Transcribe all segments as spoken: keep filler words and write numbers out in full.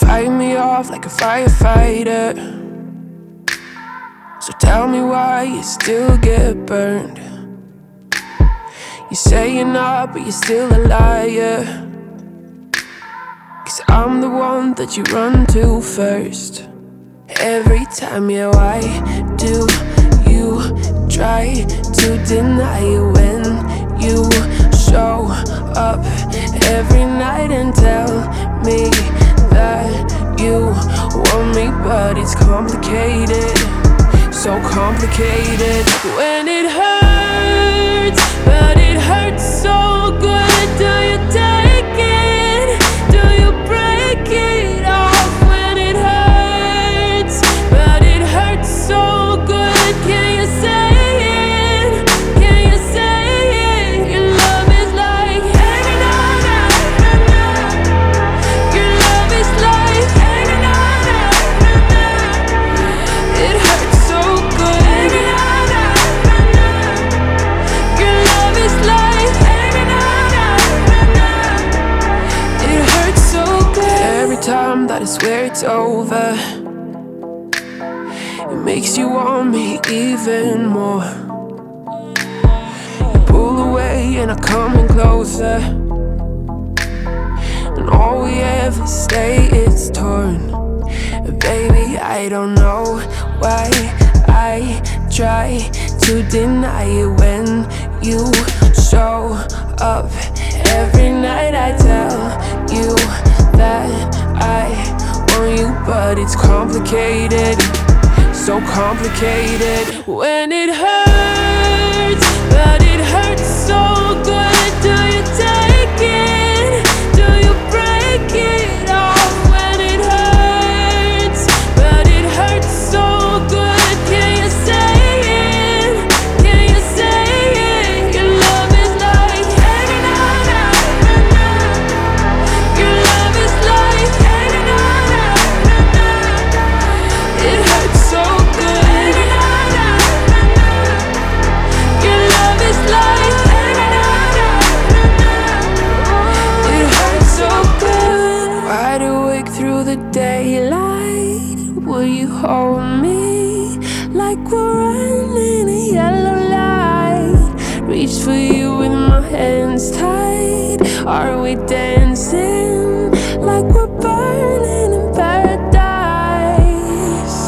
fight me off like a firefighter. So tell me why you still get burned. You say you're not, but you're still a liar. 'Cause I'm the one that you run to first. Every time, yeah, why do you try to deny it when you show up every night and tell me that you want me? But it's complicated, so complicated. When it hurts, but it hurts so good. Do you take it? Do you break it off? When it hurts, but it hurts so good. Can you say it? Can you say it? Your love is like hanging on, your love is like hanging on. It hurts so good. Your love is like hanging on. It hurts so good. Every time that I swear it's over, it makes you want me even more. You pull away and I'm coming closer, and all we ever say is torn. Baby, I don't know why I try to deny it when you show up every night. I tell you that I want you, but it's complicated, so complicated. When it hurts, but it hurts so good. Do you take it? Do you break it off? When it hurts, but it hurts so good. Can you say it? Can you say it? Your love is like hanging on. Your love is like hanging on. It hurts so good. Your love is like hanging on. It hurts so good. Wide awake through the daylight, will you hold me like we're running a yellow light? Reach for you with my hands tied. Are we dancing like we're burning in paradise?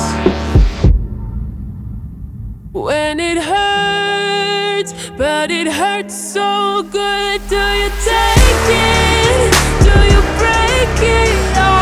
When it hurts, but it hurts so good. Do you take it? Do you break it off?